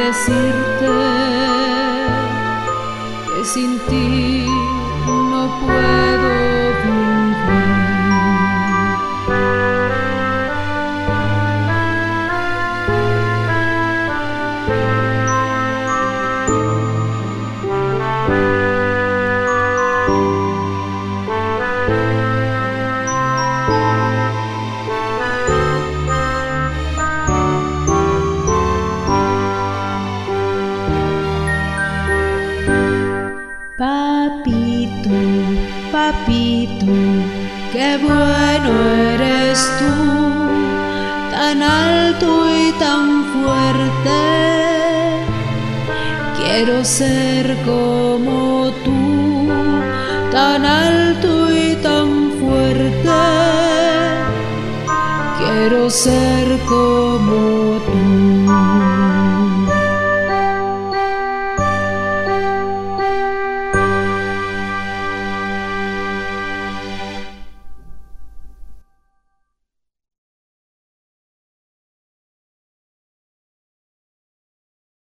decirte que sin ti no puedo vivir. Papito, papito, qué bueno eres tú, tan alto y tan fuerte. Quiero ser como tú, tan alto y tan fuerte. Quiero ser como tú.